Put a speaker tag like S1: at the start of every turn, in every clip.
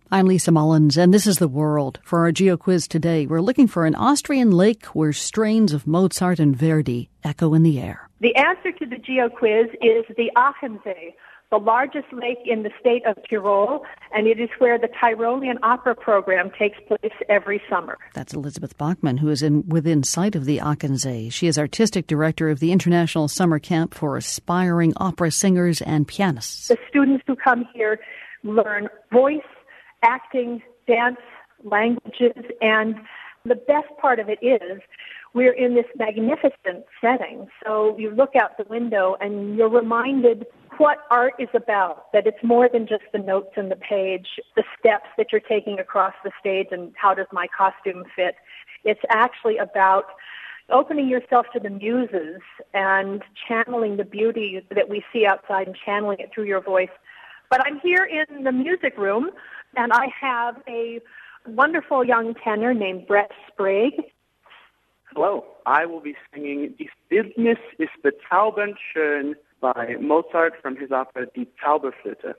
S1: I'm Lisa Mullins, and this is The World. For our Geo Quiz today, we're looking for an Austrian lake where strains of Mozart and Verdi echo in the air.
S2: The answer to the Geo Quiz is the Achensee, the largest lake in the state of Tyrol, and it is where the Tyrolean Opera program takes place every summer.
S1: That's Elizabeth Bachman, who is within sight of the Achensee. She is artistic director of the International Summer Camp for Aspiring Opera Singers and Pianists.
S2: The students who come here learn voice, acting, dance, languages, and the best part of it is we're in this magnificent setting. So you look out the window and you're reminded what art is about, that it's more than just the notes and the page, the steps that you're taking across the stage and how does my costume fit. It's actually about opening yourself to the muses and channeling the beauty that we see outside and channeling it through your voice. But I'm here in the music room, and I have a wonderful young tenor named Brett Sprague.
S3: Hello. I will be singing Die Wildnis ist bezaubernd schön by Mozart from his opera Die Zauberflöte.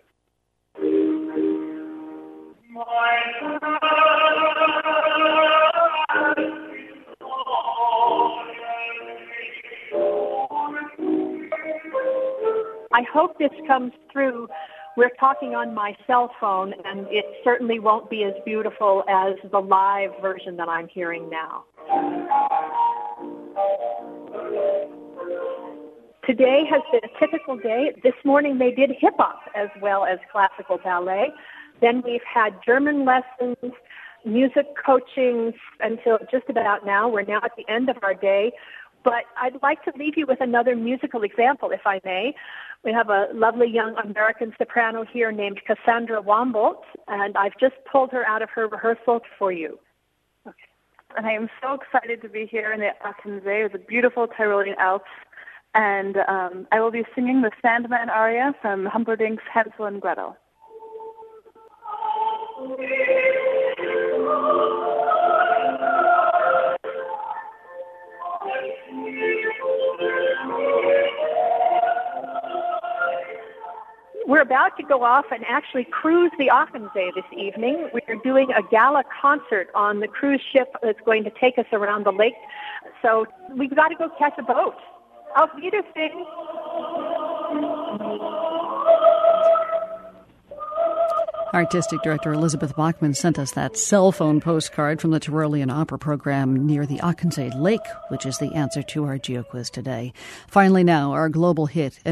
S2: I hope this comes through. We're talking on my cell phone, and it certainly won't be as beautiful as the live version that I'm hearing now. Today has been a typical day. This morning they did hip-hop as well as classical ballet. Then we've had German lessons, music coaching until just about now. We're now at the end of our day. But I'd like to leave you with another musical example, if I may. We have a lovely young American soprano here named Cassandra Wambolt, and I've just pulled her out of her rehearsal for you.
S4: Okay. And I am so excited to be here in the Achensee, the beautiful Tyrolean Alps, and I will be singing the Sandman aria from Humperdinck's Hansel and Gretel.
S2: We're about to go off and actually cruise the Achensee this evening. We're doing a gala concert on the cruise ship that's going to take us around the lake. So we've got to go catch a boat. Auf Wiedersehen.
S1: Artistic director Elizabeth Bachman sent us that cell phone postcard from the Tyrolean Opera program near the Achensee Lake, which is the answer to our Geo Quiz today. Finally now, our global hit.